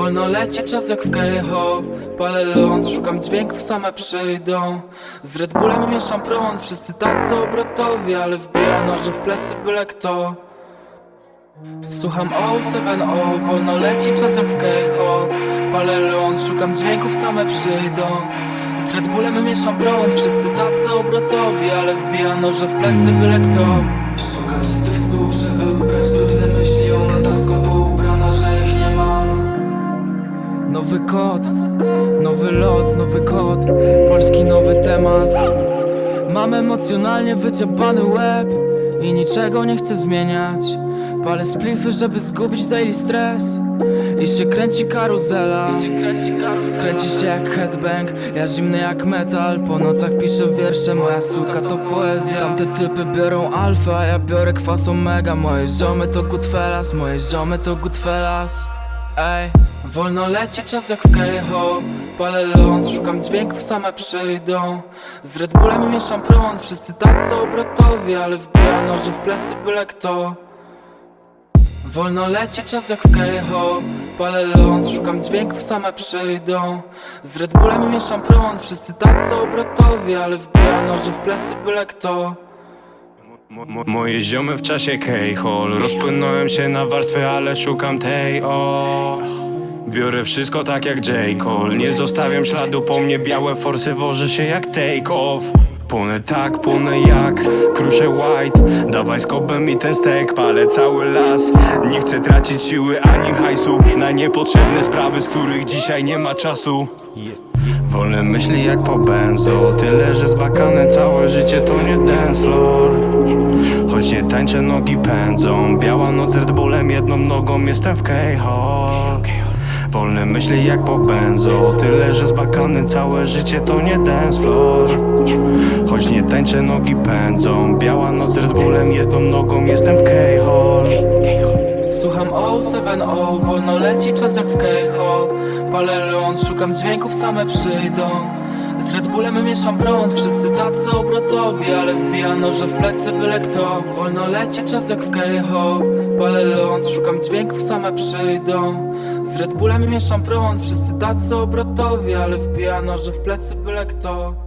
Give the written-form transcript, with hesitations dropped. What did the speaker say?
Wolno leci czas jak w Keiho. Palę ląd, szukam dźwięków, same przyjdą. Z Red Bullem mieszam prąd, wszyscy tacy obrotowi, ale wbija noże w plecy byle kto. Słucham 070, wolno leci czas jak w Keiho. Palę ląd, szukam dźwięków, same przyjdą. Z Red Bullem mieszam prąd, wszyscy tacy obrotowi, ale wbija noże w plecy byle kto. Szukam czystych słów, żeby ubrać brudne myśli. Ona tak skąpo ubrana, że ich nie mam. Nowy kod, nowy lot, nowy kod. Polski nowy temat. Mam emocjonalnie wyciapany łeb i niczego nie chcę zmieniać. Palę splify, żeby zgubić daily stres. I się kręci karuzela. Kręci się jak headbang. Ja zimny jak metal. Po nocach piszę wiersze. Moja suka to poezja. Tamte typy biorą alfa, ja biorę kwas omega. Moje ziomy to Goodfellas. Moje ziomy to Goodfellas. Ej, wolno leci czas jak w Keiho. Palę ląd, szukam dźwięków, same przyjdą. Z Red Bullem mieszam prąd, wszyscy tacy obrotowi, ale wbija noże w plecy byle kto. Wolno leci czas jak w Keiho. Palę ląd, szukam dźwięków, same przyjdą. Z Red Bullem mieszam prąd, wszyscy tacy obrotowi, ale wbija noże w plecy byle kto. Moje ziomy w czasie Keiho. Rozpłynąłem się na warstwy, ale szukam tej Biorę wszystko tak jak J. Cole. Nie zostawiam śladu po mnie, białe forsy wożę się jak take off. Płonę tak, płonę jak Kruszę White. Dawaj skobę mi ten stek, palę cały las. Nie chcę tracić siły ani hajsu na niepotrzebne sprawy, z których dzisiaj nie ma czasu. Wolne myśli jak po benzo. Tyle, że zbakane całe życie to nie dance floor. Choć nie tańczę, nogi pędzą. Biała noc z Red Bullem, jedną nogą jestem w Keiho. Wolne myśli jak po benzo. Tyle, że zbakany całe życie to nie dance floor. Choć nie tańczę, nogi pędzą. Biała noc z Red Bullem, jedną nogą jestem w Keiho. Słucham 070, wolno leci czas jak w Keiho. Palę ląd, szukam dźwięków, same przyjdą. Z Red Bullem mieszam prąd, wszyscy tacy obrotowi, ale wbija noże w plecy byle kto. Wolno leci czas jak w Keiho. Palę ląd, szukam dźwięków, same przyjdą. Z Red Bullem mieszam prąd, wszyscy tacy obrotowi, ale wbija noże w plecy byle kto.